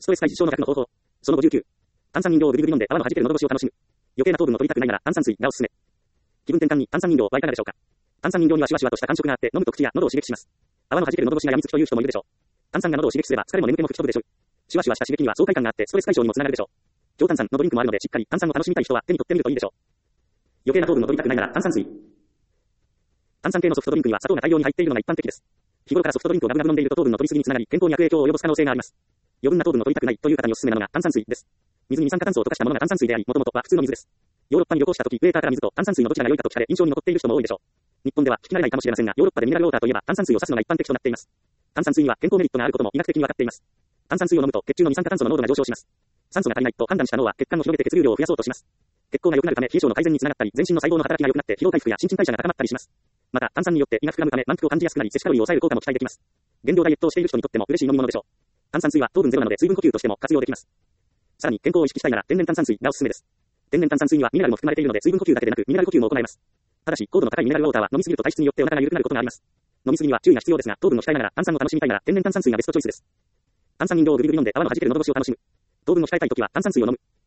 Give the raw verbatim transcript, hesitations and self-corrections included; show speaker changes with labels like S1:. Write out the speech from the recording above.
S1: ストレス解消の方法。そのごじゅうきゅう。炭酸飲料をぐりぐり飲んで泡の弾ける喉越しを楽しむ。余計な糖分を取りたくないなら炭酸水がおすすめ。気分転換に炭酸飲料はいかがでしょうか。炭酸飲料にはシュワシュワとした感触があって飲むと口や喉を刺激します。泡の弾ける喉越しがやみつきという人もいるでしょう。炭酸が喉を刺激すれば疲れも眠気も吹き飛ぶでしょう。シュワシュワした刺激には爽快感があってストレス解消にもつながるでしょう。強炭酸のドリンクもあるのでしっかり炭酸を楽しみたい人は手に取ってみるといいでしょう。余計な糖分を取りたくないなら炭酸水。炭酸系のソフトドリンクには砂糖が大量に入っているのが一般的です。日頃からソフトドリンクをガブガブ飲んでいると糖分の取りすぎにつながり健康に悪影響を及ぼす可能性があります。余分な糖分を取りたくないという方におすすめなのが炭酸水です。水に二酸化炭素を溶かしたものが炭酸水であり、もともとは普通の水です。ヨーロッパに旅行した時、ウェーターから水と炭酸水のどちらが良いかと聞かれ印象に残っている人も多いでしょう。日本では聞き慣れないかもしれませんが、ヨーロッパでミネラルウォーターといえば炭酸水を指すのが一般的となっています。炭酸水には健康メリットがあることも医学的に分かっています。炭酸水を飲むと血中の二酸化炭素の濃度が上昇します。酸素が足りないと判断した脳は血管を広げて血流量を増やそうとします。血行が良くなるため冷え症の改善につながったり、全身の細胞の働きが良くなって疲労回復や新陳代謝が高まったりします。また炭酸によって胃が膨らむため満腹を感じやすくなり摂取カロリーを抑える効果も期待できます。減量ダイエットをしている人にとっても嬉しい飲み物でしょう。炭酸水は糖分ゼロなので水分補給としても活用できます。さらに健康を意識したいなら天然炭酸水がおすすめです。天然炭酸水にはミネラルも含まれているので水分補給だけでなくミネラル補給も行えます。ただし高度の高いミネラルウォーターは飲みすぎると体質によってお腹が緩くなることがあります。飲みすぎには注意が必要ですが、糖分を控えながら炭酸を楽しみたいなら天然炭酸水がベストチョイスです。炭酸飲料をぐりぐり飲んで泡の弾ける喉越しを楽しむ。糖分を控えたいときは炭酸水を飲む。